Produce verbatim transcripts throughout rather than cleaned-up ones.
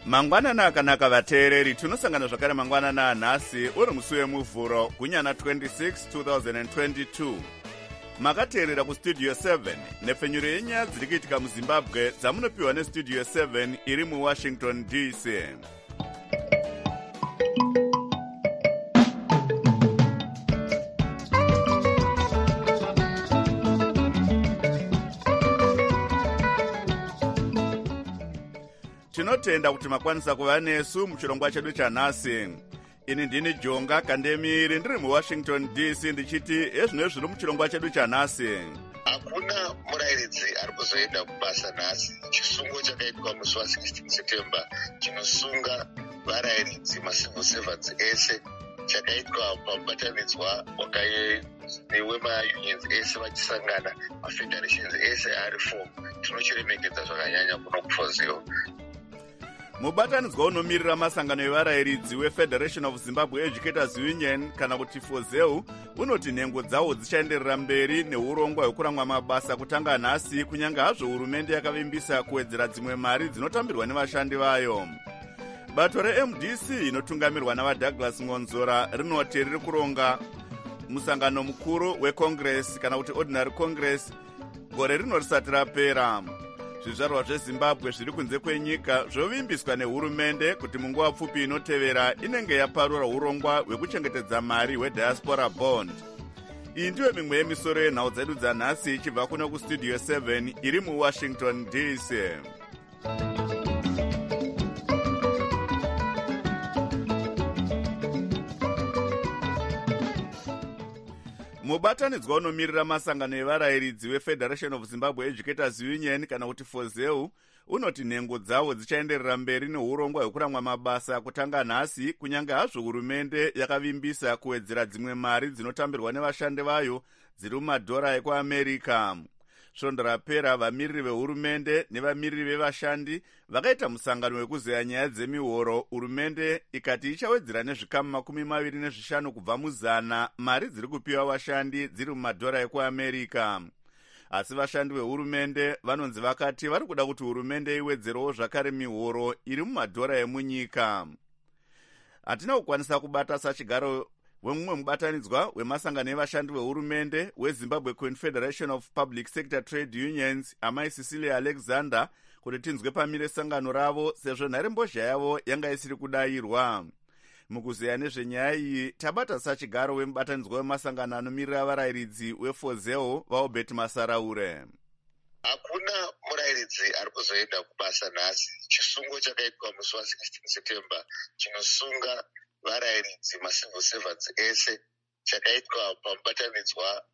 Mangwanana akanaka vateereri, tinosangana zvakare mangwanana anhasi uri musi wemuvhuro gunyana twenty-six two thousand twenty-two. Makateerera kustudio seven nepfenyuro yenyaya dziri kuitika muZimbabwe dzamunopiwa nestudio seven iri muWashington D C. Tinotenda kuti makwanisa kuva nesu muchirongwa chedu chanhasi. Ini ndini Jonga Kandemiri ndiri muWashington D C ndichiti ezvino zviri muchirongwa chedu chanhasi. Hakuna murairidzi ari kuzoenda kubasa nhasi. Chisungo chakaitwa musi wa16 September chinosunga varairidzi macivil servants ese chakaitwa pamubatanidzwa wemaunions ese vachisangana, mafederations ese ari four. Tinochiremekedza zvakanyanya kuno kuFozeo. Mubatanidzwa unomirira masangano evarairidzi weFederation of Zimbabwe Educators Union kana kuti Fozeu unoti nhengo dzawo dzichaenderera mberi neurongwa hwekuramwa mabasa kutanga nhasi, kunyange hazvo hurumende yakavimbisa kuwedzera dzimwe mari dzinotambirwa nevashandi vayo. Bato reM D C inotungamirwa navaDouglas Ngonzora rinoti riri kuronga musangano mukuru weCongress kana kuti Ordinary Congress gore rino risati rapera. Zvizvarwa zveZimbabwe zviri kunze kwenyika zvovimbiswa nehurumende kuti munguva pfupi inotevera inenge yaparura urongwa hwekuchengetedza mari hwediaspora bond. Iyi ndiyo mimwe yemisoro yenhau dzedu dzanhasi ichibva kuno kustudio seven iri muWashington D C. Mubatanidzwa unomirira masangano evarairidzi weFederation of Zimbabwe Educators Union kana kuti Fozeu unoti nhengo dzawo dzichaenderera mberi neurongwa hwekuramwa mabasa kutanga nhasi, kunyange hazvo hurumende yakavimbisa kuwedzera dzimwe mari dzinotambirwa nevashandi vayo dziri mumadhora ekuAmerica. Svondo rapera vamiriri vehurumende nevamiriri vevashandi vakaita musangano wekuzeya nyaya dzemihoro. Hurumende ikati ichawedzera nezvikamu makumi maviri nezvishanu kubva muzana mari dziri kupiwa vashandi dziri mumadhora ekuAmerica. Asi vashandi vehurumende vanonzi vakati vari kuda kuti hurumende iwedzerewo zvakare mihoro iri mumadhora emunyika. Hatina kukwanisa kubata sachigaro wemumwe mubatanidzwa wemasangano evashandi vehurumende weZimbabwe Confederation of Public Sector Trade Unions, amai Cecilia Alexander, kuti tinzwe pamire sangano ravo sezvo nharembozha yavo yanga isiri kudayirwa. Mukuzeya nezvenyaya iyi tabata sachigaro wemubatanidzwa wemasangano anomirira varairidzi weFozeo vaObert Masaraure. Hakuna murairidzi ari kuzoenda kubasa nhasi. Chisungo chakaitwa musi wa16 September chinosunga varairidzi macivil servants ese chakaitwa pamubatanidzwa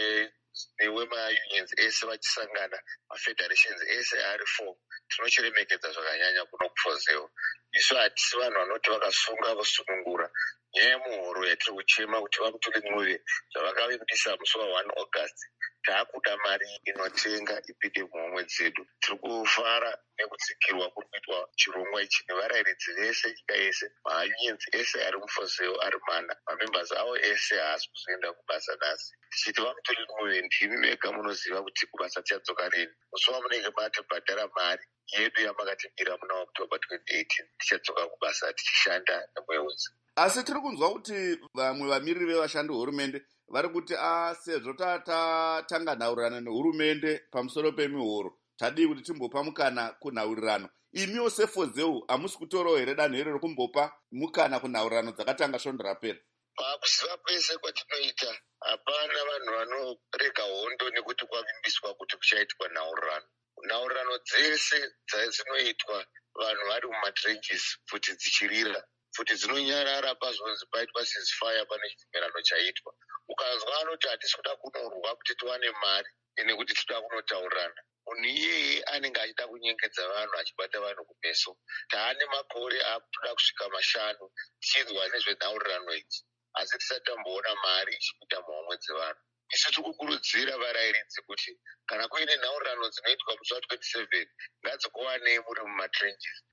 wemaunions ese vachisangana, mafederations ese ari four. Tinochiremekedza zvakanyanya kuno kuFozeo. Isu hatisi vanhu vanoti vakasunga vosunungura. Nyaya yemuhoro yatiri kuchema kuti vamutulin'uve zvavakavimbisa musi wa1 August. Taakuda mari inotenga ipinde muhomwe dzedu. Tiri kufara nekutsikirwa kuri kuitwa chirongwa ichi nevarairidzi vese nyika yese, maunions ese ari muFozeo ari mana, mamembers avo ese haasi kuzoenda kubasa nhasi. Tichiti vamutulin'uve ndimi mega munoziva kuti kubasa tichadzoka rini. Musi wamunenge matibhadhara mari yedu yamakatibvira muna October twenty eighteen tichadzoka kubasa tichishanda nemwedzi. Asi tiri kunzwa kuti vamwe vamiriri vevashandi hurumende vari kuti a sezvo tatanga nhaurirano nehurumende pamusoro pemihoro tadii kuti timbopa mukana kunhaurirano. Imiwo seFozeu hamusi kutorawo here danho iro rekumbopa mukana kunhaurirano dzakatanga svondo rapera? Pakuziva kwese kwatinoita hapana vanhu vanorega hondo nekuti kwavimbiswa kuti kuchaitwa nhaurirano. Nhaurirano dzese dzinoitwa vanhu vari mumatrenches futi dzichirira, futi dzinonyarara pazvonzi paitwa ceasefire pane chibvumirano chaitwa. Ukanzwa anoti hatisi kuda kunorwa kuti tiwane mari nekuti tinoda kunotaurirana. Munhu iyeye anenge achida kunyengedza vanhu, achibata vanhu kumeso. Taane makore akutoda kusvika mashanu tichinzwa nezvenhaurirano idzi, asi tisati tamboona mari ichipinda muhomwe dzevanhu. Isu tiri kukurudzira varairidzi kuti kana kuine nhaurirano dzinoitwa musi wa twenty-seven ngadzikuwanei muri mumatrenches.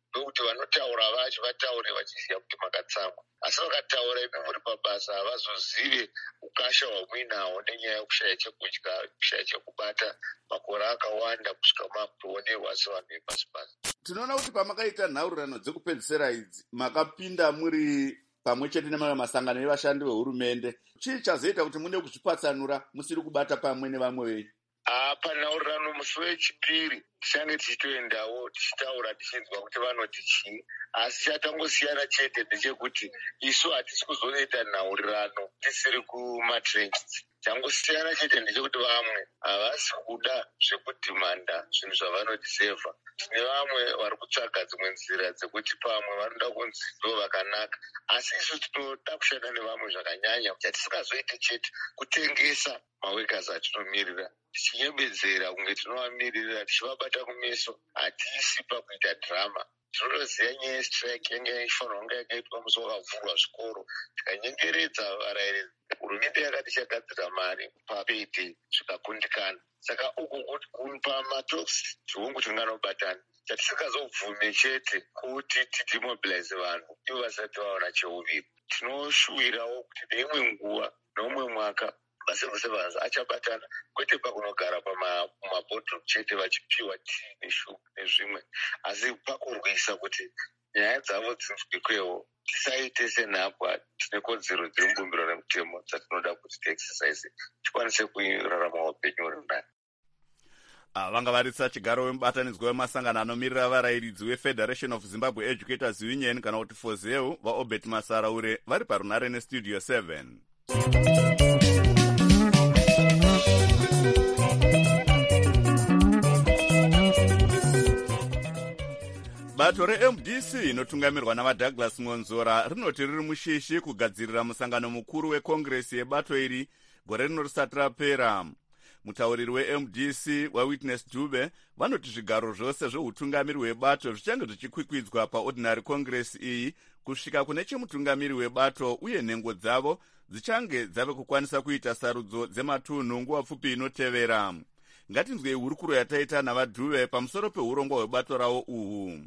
ndokuti vanotaura vacho vataure vachiziva kuti makatsamwa. Asi vakataura imi muri pabasa havazozive ukasha hwamuinawo nenyaya yekushaya chekudya, kushaya chekubata makore akawanda kusvika makutoonerwa sevanhu vepasi pasi. Tinoona kuti pamakaita nhaurirano dzekupedzisira idzi makapinda muri pamwe chete nemamwe masangano evashandi vehurumende. Chii chazoita kuti mune kuzvipatsanura musiri kubata pamwe nevamwe venyu? Panhaurirano musi wechipiri tichange tichitoendawo tichitaura tichinzwa kuti vanoti chii, asi chatangosiyana chete ndechekuti isu hatisi kuzoita nhaurirano tisiri kumatrenches. Changosiyana chete ndechekuti vamwe havasi kuda zvekudhimanda zvinhu zvavanodhisevha. Tine vamwe vari kutsvaga dzimwe nzira dzekuti pamwe vanoda kunzi ndo vakanaka, asi isu tinoda kushanda nevamwe zvakanyanya. Chatisingazoite chete kutengesa mawekas atinomirira, tichinyembedzera kunge tinovamirira, tichivabata kumeso. Hatiisi pakuita dhirama. Tinotoziva nyaya yestrike yange ifanirwa kunge yakaitwa musi wakavhurwa zvikoro, tikanyengeredza varairidzi. Hurumende yakati chagadzira mari papete zvikakundikana. Saka uku pamatalks chihungu chinganobatana. Chatisingazobvume chete kuti tidimobilize vanhu ivo vasati vaona cheuviri. Tinoshuvirawo kuti neimwe nguva neumwe mwaka macivil servants achabatana, kwete pakunogara pamabhodhroom chete vachipiwa tii neshuga nezvimwe, asi pakurwisa kuti nyaya dzavo dzinzwikwewo. Tisaite senhapwa, tine kodzero dziri mubumbiro remutemo dzatinoda kuti tiexercise tikwanise kurarama upenyu huri nani. Vanga varitsa chigaro wemubatanidzwa wemasangano anomirira varayiridzi weFederation of Zimbabwe Educators Union kana kuti Fozeu vaObert Masaraure vari parunare nestudio seven. Bato re-M D C inotungamirwa navaDouglas Ngonzora rinoti riri mushishi kugadzirira musangano mukuru wekongresi yebato iri gore rino risati rapera. Mutauriri we-M D C waWitness Dube vanoti zvigaro zvose zveutungamiri hwebato zvichange zvichikwikwidzwa paordinary congress iyi kusvika kune chemutungamiri webato, uye nhengo dzavo dzichange dzave kukwanisa kuita sarudzo dzematunhu nguva pfupi inotevera. Ngatinzwei hurukuro yataita navaDube pamusoro peurongwa hwebato rawo uhu.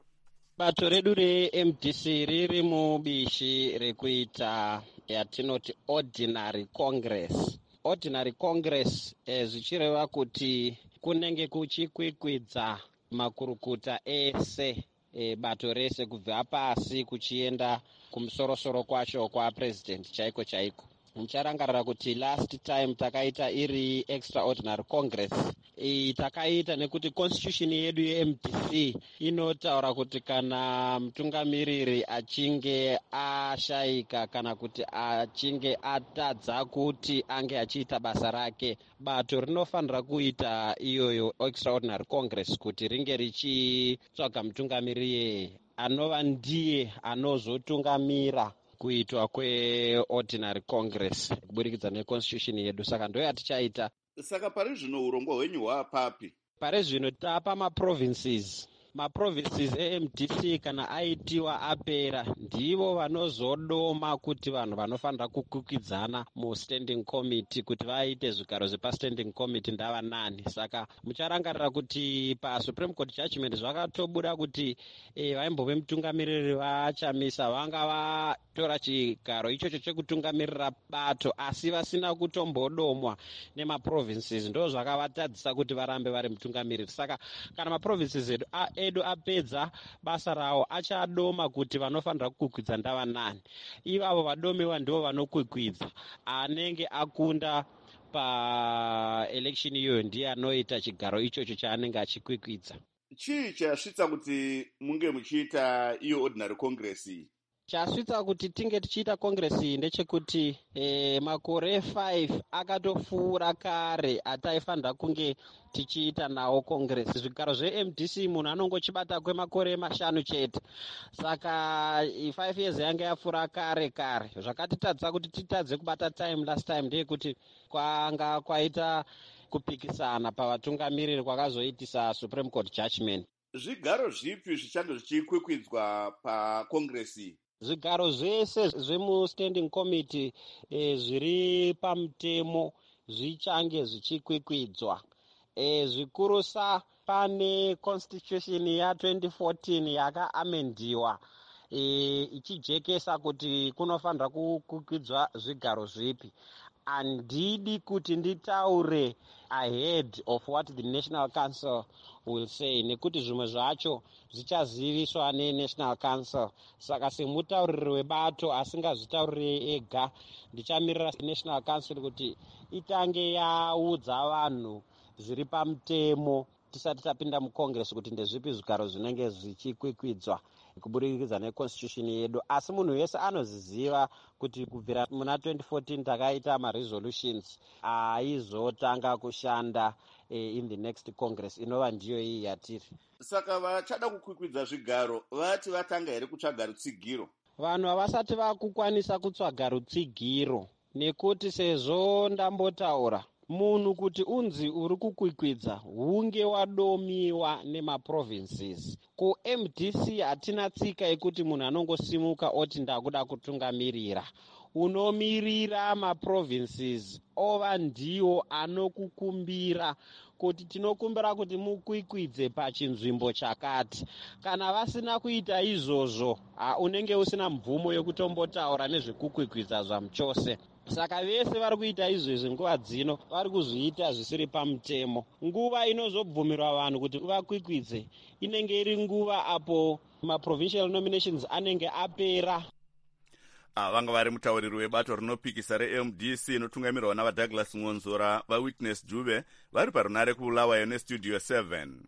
Bato redu re-M D C riri mubishi rekuita yatinoti ordinary congress. Ordinary congress eh, zvichireva kuti kunenge kuchikwikwidza makurukuta ese e, bato rese kubva pasi kuchienda kumusorosoro kwacho kwa president chaiko chaiko. Mucharangarira kuti last time takaita iri extraordinary congress iyi takaita nekuti constitution yedu ye-M D C inotaura kuti kana mutungamiriri achinge ashaika kana kuti achinge atadza kuti ange achiita basa rake, bato rinofanira kuita iyoyo extraordinary congress kuti ringe richitsvaga mutungamiriri anova ndiye anozotungamira kuitwa kweordinary congress kuburikidza neconstitution yedu. Saka ndo yatichaita. Saka pari zvino urongwa hwenyu hwapapi? Pari zvino tapa maprovinces. Maprovinces e-M D C kana aitiwa apera ndivo vanozodoma kuti vanhu vanofanira kukwikwidza mustanding committee kuti vaite zvigaro zvepastanding committee ndava nani. Saka mucharangarira kuti pasupreme court judgment zvakatobuda kuti e, vaimbove mutungamiriri vachamisa vanga vatora chigaro ichocho chekutungamirira bato asi vasina kutombodomwa nemaprovinces, ndo zvakavatadzisa kuti varambe vari mutungamiriri. Saka kana maprovinces edu a, edu apedza basa rawo achadoma kuti vanofanira kukwikwidza ndava nani. Ivavo vadomiwa ndivo vanokwikwidza. Anenge akunda paelection iyoyo ndiye anoita chigaro ichocho chaanenge achikwikwidza. Chii chasvitsa kuti munge muchiita iyo ordinary congress iyi? Chasvitsa kuti tinge tichiita congress iyi ndechekuti e, makore five akatopfuura kare ataifanira kunge tichiita nawo congress. Zvigaro zve-M D C munhu anongochibata kwemakore mashanu chete. Saka five years yange yapfuura kare kare. Zvakatitadza kuti titadze kubata time last time ndeyekuti kwanga kwaita kupikisana pavatungamiriri kwakazoitisa supreme court judgment. Zvigaro zvipi zvichange zvichikwikwidzwa pacongress iyi? Zvigaro zvese zvemustanding committee e, zviri pamutemo zvichange zvichikwikwidzwa. E, zvikurusa pane constitution ya twenty fourteen yakaamendiwa e, ichijekesa kuti kunofanira kukwikwidza zvigaro zvipi. Handidi kuti nditaure ahead of what the National Council will say, nekuti zvimwe zvacho zvichaziviswa neNational Council. Saka semutauriri webato asingazvitaurire ega, ndichamirira National Council kuti itange yaudza vanhu zviri pamutemo tisati tapinda mucongress kuti ndezvipi zvigaro zvinenge zvichikwikwidzwa kuburikidza neconstitution yedu. Asi munhu wese anoziziva kuti kubvira muna twenty fourteen takaita maresolutions aizotanga kushanda eh, in the next congress inova ndiyo iyi yatiri. Saka vachada kukwikwidza zvigaro vati vatanga here kutsvaga rutsigiro? Vanhu havasati vakukwanisa kutsvaga rutsigiro, nekuti sezvo ndambotaura munhu kuti unzi uri kukwikwidza hunge wadomiwa nemaprovinces. Ku M D C hatina tsika yekuti munhu anongosimuka oti ndakuda kutungamirira. Unomirira maprovinces ova ndiwo anokukumbira kuti tinokumbira kuti mukwikwidze pachinzvimbo chakati. Kana vasina kuita izvozvo, unenge usina mvumo yokutombotaura nezvekukwikwidza zvamuchose. Saka vese vari kuita izvezvi nguva dzino vari kuzviita zvisiri pamutemo. Nguva inozobvumirwa vanhu kuti vakwikwidze inenge iri nguva apo maprovincial nominations anenge apera. Ah, vanga vari mutauriri webato rinopikisa re-M D C inotungamirwa navaDouglas Ngonzora, vaWitness Dube vari parunare kuBulawayo neStudio seven.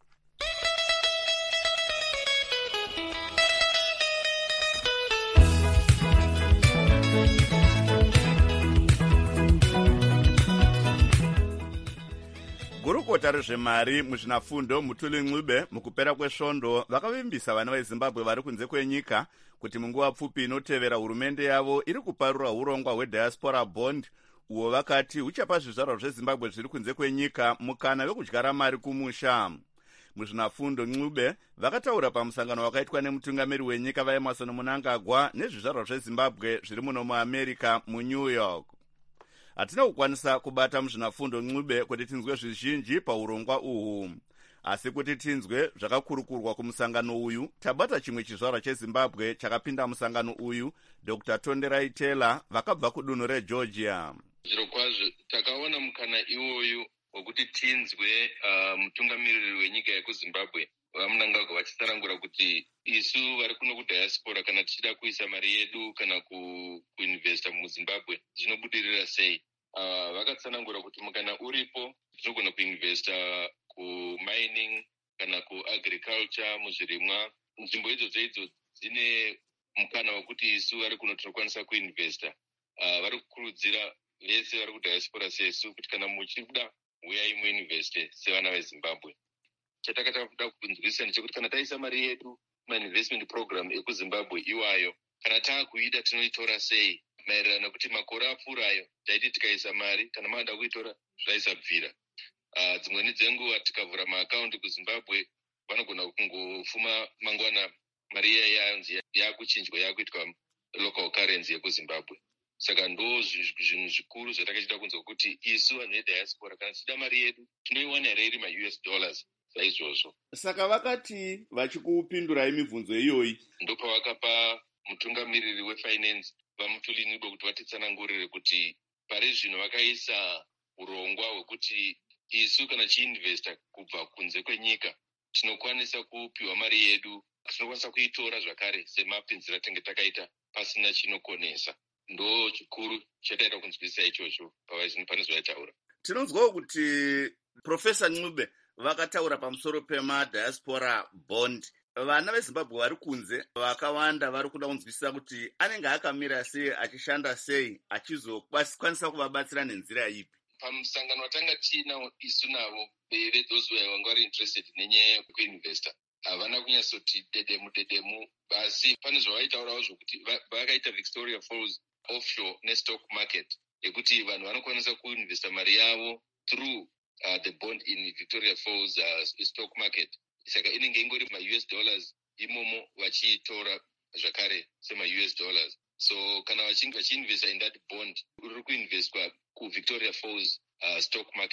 Gurukota rezvemari muzvinafundo Mutuli Ncube mukupera kwesvondo vakavimbisa vana veZimbabwe vari kunze kwenyika kuti munguva pfupi inotevera hurumende yavo iri kuparura urongwa hwediaspora bond uwo vakati huchapa zvizvarwa zveZimbabwe zviri kunze kwenyika mukana wekudyara mari kumusha. Muzvinafundo Ncube vakataura pamusangano wakaitwa nemutungamiri wenyika vaEmmerson Mnangagwa nezvizvarwa zveZimbabwe zviri muno muAmerica muNew York. Hatina kukwanisa kubata muzvinafundo Ncube kuti tinzwe zvizhinji paurongwa uhu. Asi kuti tinzwe zvakakurukurwa kumusangano uyu, tabata chimwe chizvarwa cheZimbabwe chakapinda musangano uyu, Doctor Tonderai Taylor vakabva kudunhu reGeorgia. Zviro kwazvo takaona mukana iwoyu wekuti tinzwe uh, mutungamiriri wenyika yekuZimbabwe vaMnangagwa vachitsanangura kuti isu vari kuno kudiaspora kana tichida kuisa mari yedu kana ku, kuinvesta muZimbabwe zvinobudirira sei. Uh, vakatsanangura kuti mukana uripo tinogona kuinvesta kumining kana kuagriculture muzvirimwa. Nzvimbo idzodzo idzo dzine mukana wekuti isu vari kuno tinokwanisa kuinvesta. Uh, vari kukurudzira vese vari kudiaspora sesu kuti kana muchida uyai muinveste sevana veZimbabwe. Chatakada kunzwisisa ndechekuti kana taisa mari yedu mainvestment program ekuZimbabwe iwayo, kana taakuida tinoitora sei maererano nekuti makore apfuurayo taiti tikaisa mari kana maada kuitora zvaisabvira. Uh, dzimweni dzenguva tikavhura maakaundi kuZimbabwe vanogona kungofuma mangwana mari iya yanzi yakuchinjwa yakuitwa local currency yekuZimbabwe. Saka ndo zvinhu zvikuru zvatakachida kunzwa kuti isu vanhu vediaspora kana tichida mari yedu tinoiwana here iri ma-U S dollars saizvozvo. Saka vakati vachikupindurai mibvunzo iyoyi, ndopavakapa mutungamiriri wefinance vaMutuli Ncube kuti vatitsanangurire kuti pari zvino vakaisa urongwa hwekuti isu kana chiinvesta kubva kunze kwenyika tinokwanisa kupiwa mari yedu, tinokwanisa kuitora zvakare semapinzira tenge takaita pasina chinokonesa. Ndo chikuru chataita kunzwisisa ichocho pane zvavataura. Tinonzwawo kuti Professor Ncube vakataura pamusoro pemadiaspora bond. Vana veZimbabwe vari kunze vakawanda vari kuda kunzwisisa kuti anenge akamira sei, achishanda sei, achizokwanisa kuvabatsira nenzira ipi. Pamusangano watanga tiinawo isu navo vethose vanga vari interested nenyaya yekuinvesta havana kunyatsoti dedemu dedemu, asi pane zvavaitaurawo zvokuti vakaita Victoria Falls offshore nestock market yekuti vanhu vanokwanisa kuinvesta mari yavo through uh, the bond in Victoria Falls uh, stock market. Saka inenge ingori ma-U S dollars imomo vachiitora zvakare sema-U S dollars. So kana vachiinvesta in that bond uri kuinvestwa kuVictoria Falls uh, stock market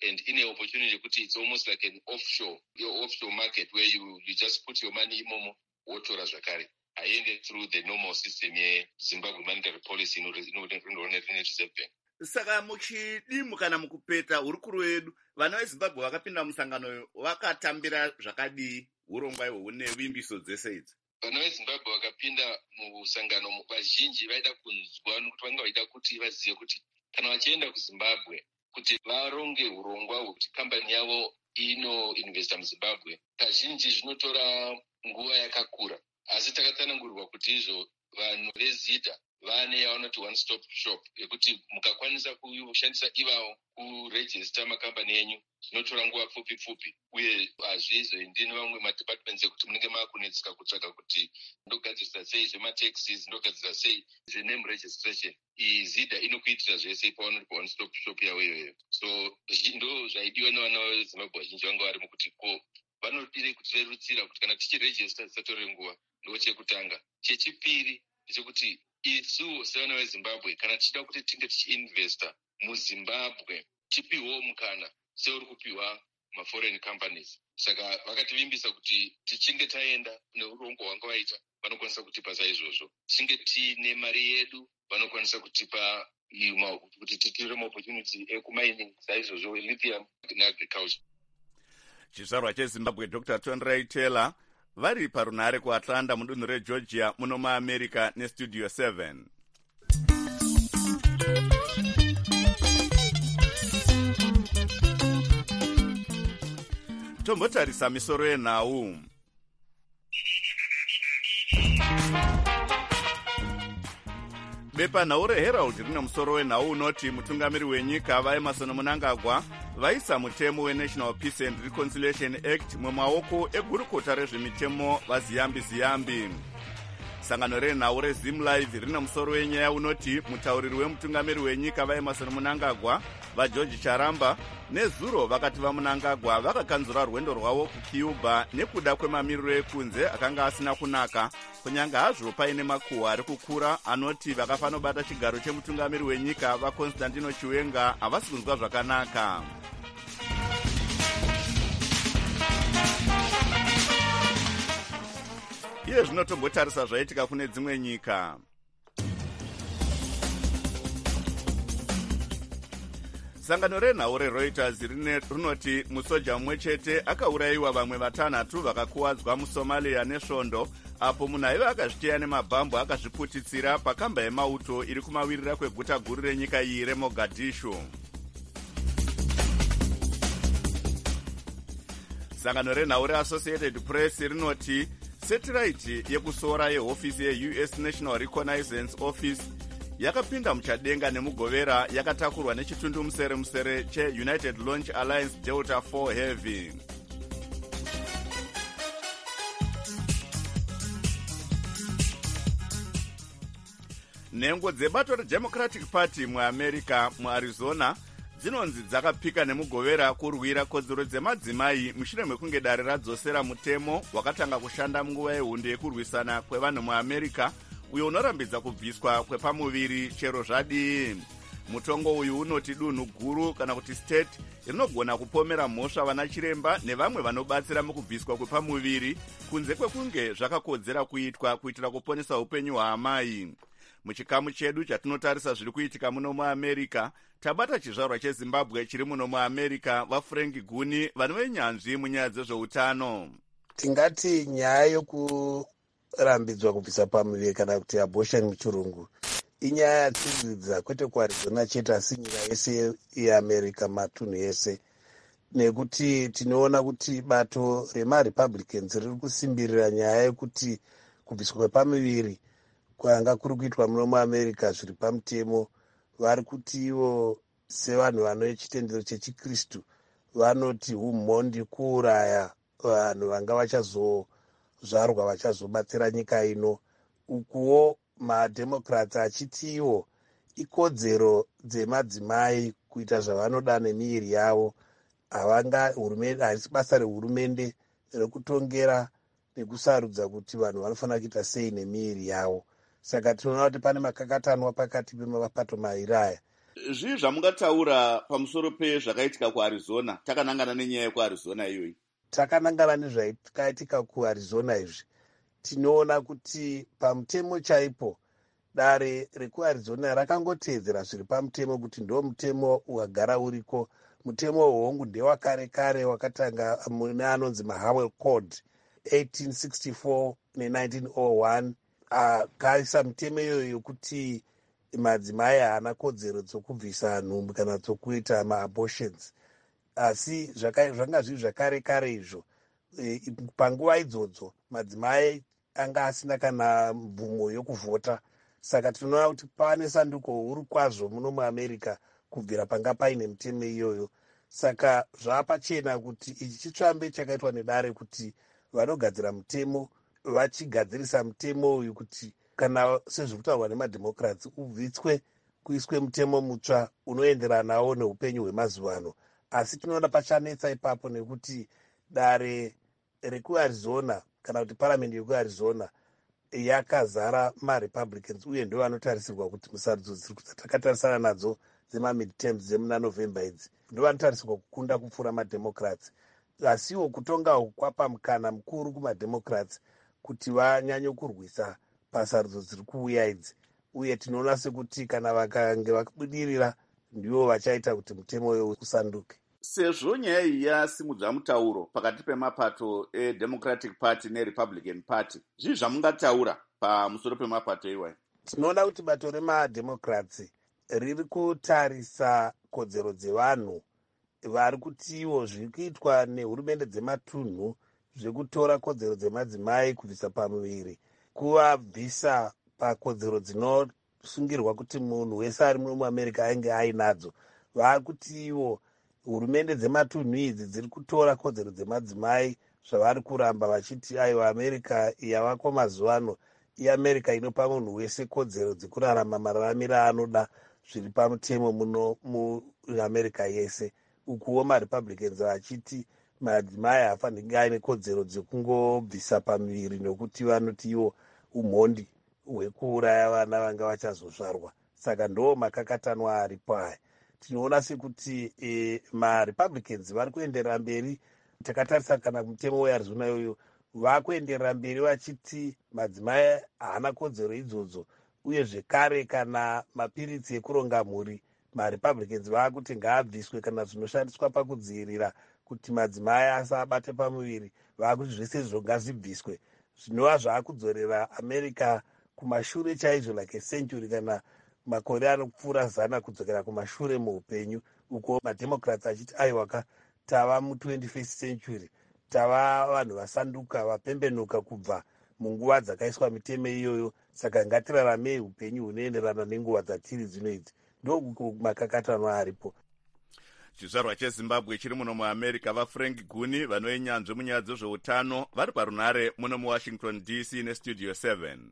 and in an opportunity, it's almost like an offshore, your offshore market where you, you just put your money imomo, wotora zvakare. I ended through the normal system here, Zimbabwe monetary policy in Reserve Bank. Saka muchidimu kana mukupeta hurukuru wedu vana veZimbabwe vakapinda musangano vakatambira zvakadii urongwa ihwohwo nevimbiso dzese idzi? Vana veZimbabwe vakapinda musangano vazhinji vaida kunzwa nokuti vanga vaida kuti vazive kuti kana vachienda kuZimbabwe kuti varonge urongwa hwekuti kambani yavo inoinvesta muZimbabwe kazhinji zvinotora nguva yakakura, asi takatsanangurirwa kuti izvo vanhu vezidha vane yavanoti one stop shop yekuti mukakwanisa kushandisa ivavo kurejista makambani enyu zvinotora nguva pfupi pfupi, uye hazvizoendi nevamwe madepartments ekuti munenge maakunetseka kutsvaka kuti ndogadzirisa sei zvemataxes, ndogadzirisa sei zvename registration. Iyi zidha inokuitira zvese pavanoti pa one stop shop yavo iyoyo. So ndo zvaidiwa nevana veZimbabwe vazhinji vanga vari mukuti ko vanodire kutirerutsira kuti kana tichirejista zvisatore nguva. Ndo chekutanga. Chechipiri ndechekuti isu sevana veZimbabwe kana tichida kuti tinge tichiinvesta muZimbabwe tipiwo mukana seuri kupiwa maforeign companies. Saka vakativimbisa kuti tichinge taenda neurongo hwanga vaita vanokwanisa kutipa saizvozvo. Tichinge tiine mari yedu vanokwanisa kutipa kuti titire maopportunity ekumining saizvozvo lithium neagriculture. Chizvarwa cheZimbabwe Doctor Tonrai Taylor vari parunhare kuAtlanta mudunhu reGeorgia muno muAmerica neStudio seven. Tombotarisa misoro yenhau. Bepanhau reHerald rine musoro wenhau unoti mutungamiri wenyika vaEmmerson Mnangagwa vaisa mutemo weNational Peace and Reconciliation Act mumaoko egurukota rezvemitemo vaZiyambi Ziyambi. Sangano renhau reZimlive rine musoro wenyaya unoti mutauriri wemutungamiri wenyika vaEmmerson Mnangagwa vaGeorge Charamba nezuro vakati vaMnangagwa vakakanzura rwendo rwavo kuCuba nekuda kwemamiriro ekunze akanga asina kunaka, kunyanga hazvo paine makuhwa ari kukura anoti vakafanobata chigaro chemutungamiri wenyika vaConstantino Chiwenga havasi kunzwa zvakanaka. Iye zvino tombotarisa zvaitika kune dzimwe nyika. Sangano renhau reReuters rinoti musoja mumwe chete akaurayiwa vamwe vatanhatu vakakuwadzwa muSomalia nesvondo apo munhu aiva akazviteya nemabhambu akazviputitsira pakamba yemauto iri kumawirira kweguta guru renyika iyi reMogadishu. Sangano renhau reAssociated Press rinoti setiraiti yekusora yehofisi yeU S National Reconnaissance Office yakapinda muchadenga nemugovera yakatakurwa nechitundu musere musere cheUnited Launch Alliance Delta four Heavy. Nhengo dzebato reDemocratic Party muAmerica muArizona dzinonzi dzakapika nemugovera kurwira kodzero dzemadzimai mushure mekunge dare radzosera mutemo wakatanga kushanda munguva yehondo yekurwisana kwevanhu muAmerica uyo unorambidza kubviswa kwepamuviri chero zvadii. Mutongo uyu unoti dunhu guru kana kuti state rinogona kupomera mhosva vana chiremba nevamwe vanobatsira mukubviswa kwepamuviri kunze kwekunge zvakakodzera kuitwa kuitira kuponesa upenyu hwaamai. Muchikamu chedu chatinotarisa zviri kuitika muno muAmerica tabata chizvarwa cheZimbabwe chiri muno muAmerica vaFrank Guni vane venyanzvi munyaya dzezveutano. Tingati nyaya yokurambidzwa kubvisa pamuviri kana kuti abortion muchirungu inyaya yatsiridza kwete kuArizona chete asi nyika yese yeAmerica matunhu ese, nekuti tinoona kuti bato remaRepublicans riri kusimbirira nyaya yekuti kubviswa kwepamuviri kwanga kuri kuitwa muno muAmerica zviri pamutemo. Vari kuti ivo sevanhu vanochitendero chechikristu vanoti umhondi kuuraya vanhu vanga vachazozvarwa vachazobatsira nyika ino. Ukuwo mademocrats achiti ivo ikodzero dzemadzimai kuita zvavanoda nemiviri yavo, havanga hurumende, harisi basa rehurumende rekutongera nekusarudza kuti vanhu vanofanira kuita sei nemiviri yavo. Saka tinoona kuti pane makakatanwa pakati pemapato mairi aya. zvii zvamungataura pamusoro pezvakaitika kuarizona, takanangana nenyaya yekuarizona iyoyi? Takanangana nezvakaitika kuarizona izvi, tinoona kuti pamutemo chaipo dare rekuarizona rakangoteedzera zviri pamutemo kuti ndo mutemo wakagara uriko. Mutemo wehongu ndewakare kare wakatanga mune anonzi maHowell Code eighteen sixty-four ne-nineteen oh one, akaisa mutemo iyoyo yokuti madzimai haana kodzero dzokubvisa nhumbu kana dzokuita maabortions. Asi zvanga zviri zvakare kare izvo, e, panguva idzodzo madzimai anga asina kana mvumo yokuvhota. Saka tinoona kuti pane sanduko huru kwazvo muno muAmerica kubvira panga paine mutemo iyoyo. Saka zvapachena kuti ichi chitsvambe chakaitwa nedare kuti vanogadzira mutemo vachigadzirisa mutemo uyu kuti kana sezvekutaurwa nemadhemokratsi ubvitswe kuiswe mutemo mutsva unoenderanawo neupenyu hwemazuva ano. Asi tinoona pachanetsa ipapo nekuti dare rekuarizona kana kuti paramendi yekuarizona yakazara marepublicans uye ndo vanotarisirwa kuti musarudzo dzatakatarisa nadzo dzemamidterms dzemuna November idzi ndo vanotarisirwa kukunda kupfuura madhemokratsi. Asiwo kutonga kwapa mukana mukuru kumadhemokratsi kuti vanyanye kurwisa pasarudzo dziri kuuya idzi, uye tinoona sekuti kana vakange vabudirira ndivo vachaita kuti mutemo uyo usanduke. Sezvo nyaya iyi yasimudza mutauro pakati pemapato eDemocratic Party neRepublican Party, zvii zvamungataura pamusoro pemapato iwayo? Tinoona kuti bato remadhemokratsi riri kutarisa kodzero dzevanhu vari kutiwo zviri kuitwa nehurumende dzematunhu zvekutora kodzero dzemadzimai kubvisa pamuviri kuvabvisa pakodzero dzinosungirwa kuti munhu wese ari muno muAmerica ainge ainadzo. Vari kutiwo hurumende dzematunhu idzi dziri kutora kodzero dzemadzimai zvavari kuramba vachiti aiwa America yavako mazuva ano iAmerica inopa munhu wese kodzero dzekurarama mararamiro anoda zviri pamutemo muno muAmerica yese. Ukuwo maRepublicans vachiti madzimai haafaniri aine kodzero dzekungobvisa pamuviri nekuti vanoti iwo umhondi hwekuuraya vana vanga vachazozvarwa. Saka ndo makakatanwa aripo aya. Tinoona sekuti e, maRepublicans vari kuenderera mberi. Takatarisa kana mutemo weArizona iyoyo vakuenderera mberi vachiti madzimai haana kodzero idzodzo, uye zvekare kana mapiritsi ekuronga mhuri maRepublicans vakuti ngaabviswe kana zvinoshandiswa pakudzivirira kuti madzimai asabate pamuviri vakuti zvese izvo ngazvibviswe. Zvinova zvaakudzorera America kumashure chaizvo like a century kana makore anopfuura zana kudzokera kumashure muupenyu, uko madhemokratsi achiti aiwaka tava mu-twenty-first century, tava vanhu vasanduka vapembenuka kubva munguva dzakaiswa mitemo iyoyo. Saka ngatiraramei upenyu hunoenderana nenguva dzatiri dzino idzi. Ndo makakatanwa aripo. Chizvarwa cheZimbabwe chiri muno muAmerica vaFrank Guni vanoenyanzvi munyaya dzezveutano vari parunare muno muWashington D C nestudio seven.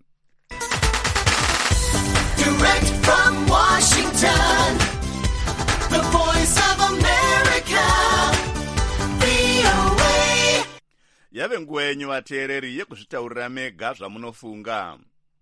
Direct from Washington, the voice of America, V O A. Yave nguva yenyu vateereri yekuzvitaurira mega zvamunofunga.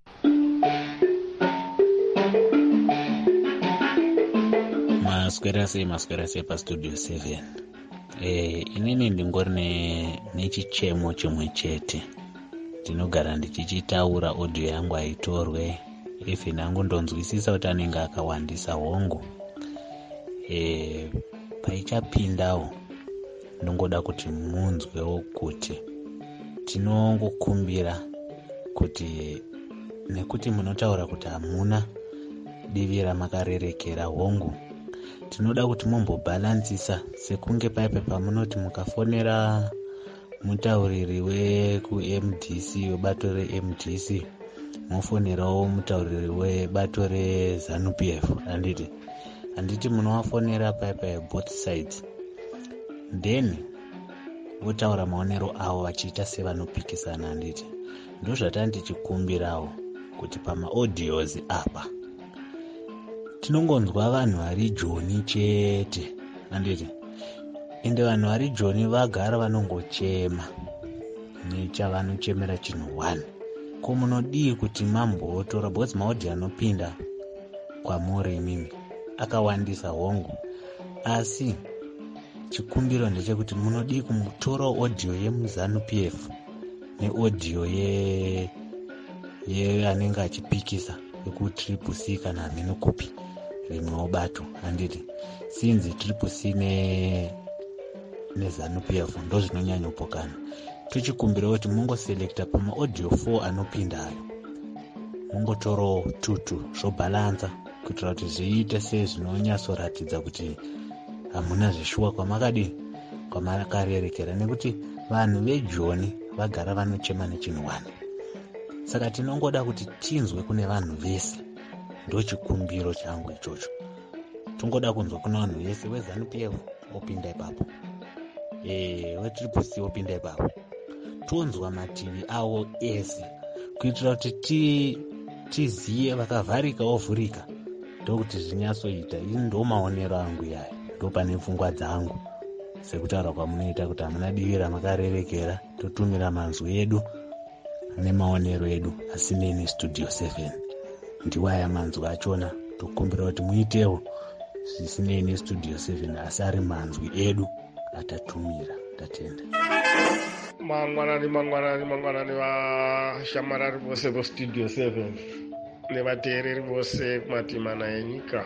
Maswera sei maswera sei pastudio seven. Eh, inini ndingori ne nechichemo chimwe chete. Ndinogara ndichichitaura audio yangu aitorwe. Ife nangu ndonzwisisa kuti anenge akawandisa hongu. Eh, paichapindawo ndingoda kuti munzwewo kuti tinongokumbira kuti nekuti munotaura kuti hamuna divi ramakarerekera hongu, tinoda kuti mumbobhalansisa sekunge paipe pamunoti mukafonera mutauriri weku-M D C, webato re-M D C, mofonerawo mutauriri webato reZANU-P F. Handiti handiti munowafonera paipe both sides, then votaura maonero avo vachiita sevanopikisana. Handiti ndo zvatandichikumbirawo kuti pamaaudios apa tinongonzwa vanhu vari joni chete. Handiti ende vanhu vari joni vagara vanongochema nechavanochemera chinhu one. Ko munodii kuti mambotora bhodzi maudhi anopinda kwamuri imimi akawandisa hongu, asi chikumbiro ndechekuti munodii kutorawo audio yemuzanu P F neaudio ye ye anenge achipikisa yekutriple C kana hameno kopi rimwe bato. Handiti sinzi triple C ne nezanu P F ndo zvinonyanya kupokana. Tichikumbira kuti mungoselekta pama audio four anopinda ayo, mungotorawo tutu zvobalanza kuitira kuti zviite sezvinonyatsoratidza kuti hamuna zvishuwa kwamakadi kwamakarerekera, nekuti vanhu vejoni vagara vanochema nechinhu wani. Saka tinongoda kuti tinzwe kune vanhu vese, ndo chikumbiro changu ichocho. Tongoda kunzwa kuna vanhu vese, wezanu P F opinda ipapo, eh wetriple C opinda ipapo, tonzwa mativi awo ese kuitira kuti ti tiziye vakavharika ovhurika, ndokuti zvinyatsoita. Ini ndo maonero angu yayo, ndo pane pfungwa dzangu sekutaura kwamunoita kuti hamuna divi ramakarerekera. Totumira manzwi edu nemaonero edu, asi neni Studio seven ndiwaya manzwi achona. Tokumbira kuti muitewo zvisinei neStudio seven, asi ari manzwi edu atatumira. Tatenda. Mangwanani mangwanani mangwanani vashamarari vose voStudio seven nevateereri vose kumatimana enyika.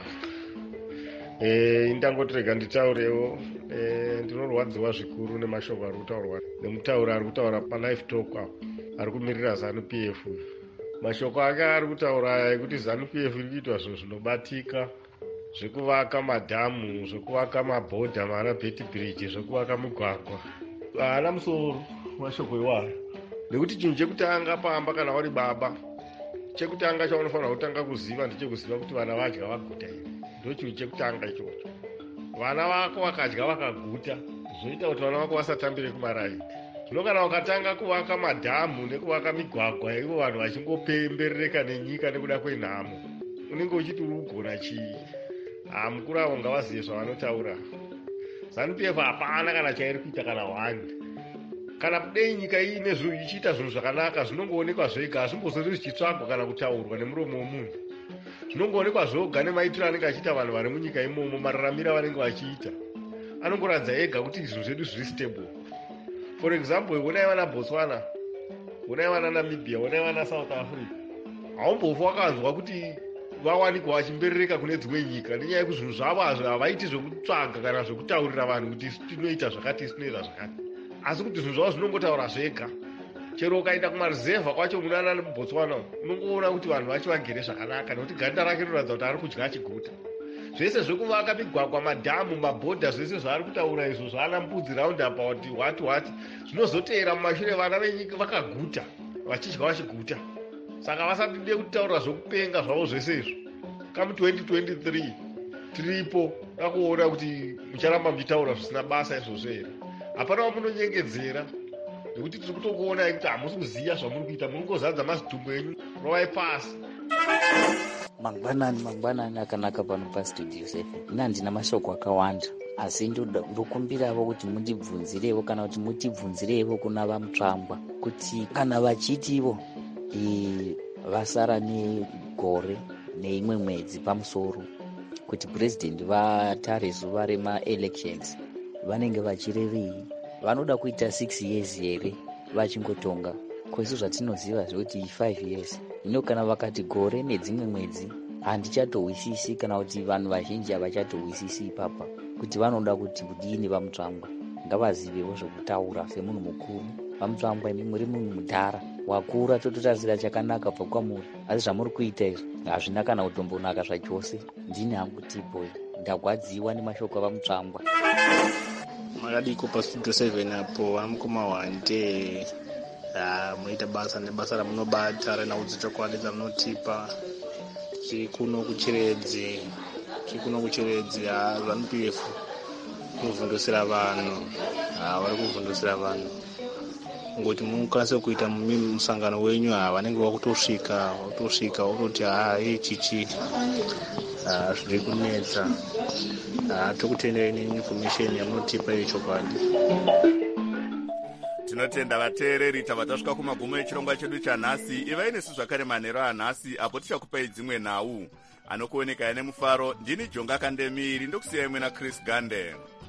Eh, indangotirega nditaurewo. Eh, ndinorwadziwa zvikuru nemashoko ari kutaurwa nemutauri ari kutaura palive talk apo, ari kumirira zanu P F. Mashoko ake ari kutaura ekuti zanu P F iri kuitwa zvinhu zvinobatika, zvekuvaka madhamu, zvekuvaka mabhodha, mana beti bridge, zvekuvaka migwagwa. Haana musoro mashoko iwayo, nekuti chinhu chekutanga pamba kana wari baba, chekutanga chaunofanira kutanga kuziva ndechekuziva kuti vana vadya vaguta here. Ndo chinhu chekutanga ichocho. Vana vako vakadya vakaguta, zvinoita kuti vana vako vasatambire kumaraini. Zvino kana ukatanga kuvaka madhamu nekuvaka migwagwa, ivo vanhu vachingopemberereka nenyika nekuda kwenhamo, unenge uchiti uri kugona chii? Ah, mukuru avo ngavazive zvavanotaura. zanu P F hapana kana chairi kuita kana wani. Kana kudei nyika ine zvinhu ichiita zvinhu zvakanaka, zvinongoonekwa zvega, hazvimbozori zvichitsvagwa kana kutaurwa nemuromo womunhu. Zvinongoonekwa zvoga nemaitiro anenge achiita vanhu vari munyika imomo, mararamiro vanenge vachiita. Anongoratidza ega kuti zvinhu zvedu zviri stable. For example, onai vana Botswana, onai vana Namibia, onai vana South Africa, haumbofa wakanzwa kuti vawanikwa vachimberereka kune dzimwe nyika nenyaya yekuti zvinhu zvavo havaiti zvekutsvaga kana zvekutaurira vanhu kuti tinoita zvakati tinoita zvakati, asi kuti zvinhu zvavo zvinongotaura zvega. Chero ukaenda kumarizevha kwacho munana muBotswana, unongoona kuti vanhu vacho vagere zvakanaka, nekuti ganda rake rinoratidza kuti ari kudya chiguta. Zvese zvekuvaka migwagwa, madhamu, mabhodha, zvese zvaari kutaura izvo zvaana mbudzi roundabout what what, zvinozoteera mumashure vana venyika vakaguta, vachidya vachiguta. Saka vasatide kutaura zvokupenga zvavo zvese izvo. Kamu twenty twenty-three tiripo takuona kuti mucharamba muchitaura zvisina basa izvozvo here. Hapana wamunonyengedzera, nekuti tiri kutokuonai kuti hamusi kuziva zvamuri kuita, muri kuzadza mazidhumbu enyu, rovai pasi. Mangwanani mangwanani akanaka pano paStudio seven. Ina ndina mashoko akawanda, asi ndokumbirawo kuti mundibvunzirewo kana kuti mutibvunzirewo kuna vamutsvangwa kuti kana vachitiwo e, vasara negore neimwe mwedzi pamusoro kuti president vatare zuva remaelections, vanenge vachirevei, vanoda kuita six years here vachingotonga, kwese zvatinoziva zvekuti five years. Ino kana vakati gore nedzimwe mwedzi, handichatowisisi kana kuti vanhu vazhinji havachatowisisi ipapa kuti vanoda kuti kudini. Vamutsvangwa ngavazivewo zvekutaura semunhu mukuru. Vamutsvangwa imi muri munhu mudhara wakura, tototarisira chakanaka pa kwamuri, asi zvamuri kuita izvo hazvina kana kutombonaka zvachose. Ndini hangu T-boy, ndagwadziwa nemashoko avamutsvangwa. Makadiko paStudio seven apo amukoma wande munoita basa nebasa ramunobata renaudzi chokwadi dzamunotipa chikuno kuchiredzi chikuno kuchiredzi zanu P F kuvhundusira vanhu vari kuvhundusira vanhu ngoti munokwanisa kuita musangano wenyu vanenge vakutosvika vakutosvika vakutoti haa ichichi zviri kunetsa. Tokutendai neinformation yamunotipa yechokwadi. Tinotenda vateereri tava tasvika kumagumo echirongwa chedu chanhasi. Ivai nesu zvakare manheru anhasi apo tichakupai dzimwe nhau. anokuoneka ine mufaro. Ndini Jonga Kandemiri, ndokusiyai mwena Chris Gande.